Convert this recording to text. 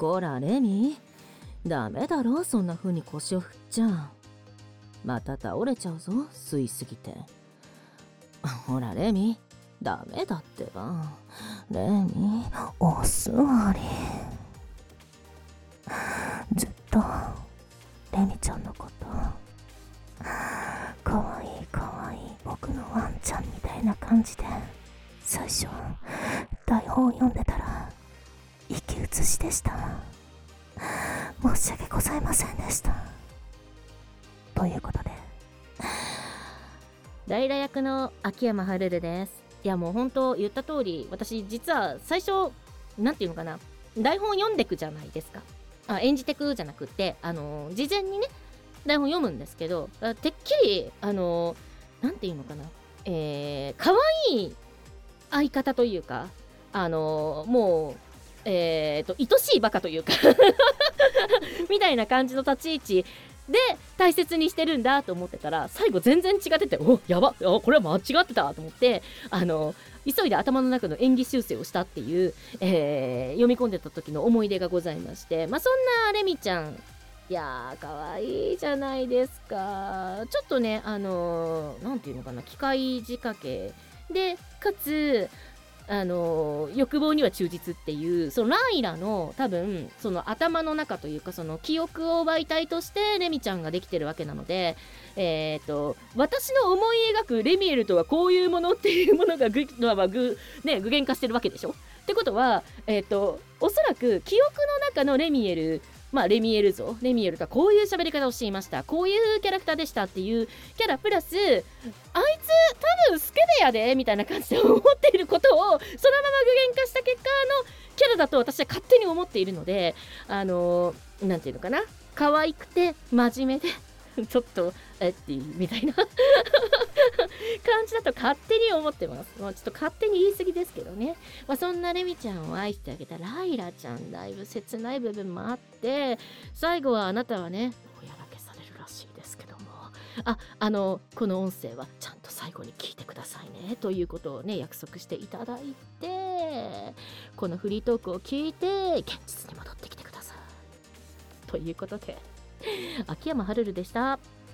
こらレミ、ダメだろそんな風に腰を振っちゃ。また倒れちゃうぞ吸いすぎて。ほらレミ、ダメだってば。レミ、お座り。ずっとレミちゃんのことかわいいかわいい僕のワンちゃんみたいな感じで、最初台本を読んでたら生き写しでした。申し訳ございませんでした。ということで、ライラ役の秋山はるるです。いやもう本当言った通り、私実は最初なんていうのかな、台本読んでくじゃないですか。演じてくじゃなくて、事前にね台本読むんですけど、てっきりなんていうのかな、可愛い相方というか、もう愛しいバカというかみたいな感じの立ち位置で大切にしてるんだと思ってたら、最後全然違ってて、おやば、これは間違ってたと思って、急いで頭の中の演技修正をしたっていう、読み込んでた時の思い出がございまして、そんなレミちゃん、いやー可愛いじゃないですか。ちょっとねなんていうのかな、機械仕掛けでかつ欲望には忠実っていう、そのライラの多分その頭の中というか、その記憶を媒体としてレミちゃんができてるわけなので、私の思い描くレミエルとはこういうものっていうものが具現化してるわけでしょ。ってことはおそらく記憶の中のレミエル、レミエルとはこういう喋り方をしていました、こういうキャラクターでしたっていうキャラプラス、あいつ多分スケベやでみたいな感じで思っていることをそのまま具現化した結果のキャラだと私は勝手に思っているので、なんていうのかな、可愛くて真面目でちょっとみたいな感じだと勝手に思ってます。もうちょっと勝手に言い過ぎですけどね。そんなレミちゃんを愛してあげたライラちゃん、だいぶ切ない部分もあって、最後はあなたはねおやらけされるらしいですけども、この音声はちゃんと最後に聞いてくださいねということをね約束していただいて、このフリートークを聞いて現実に戻ってきてくださいということで、秋山はるるでした。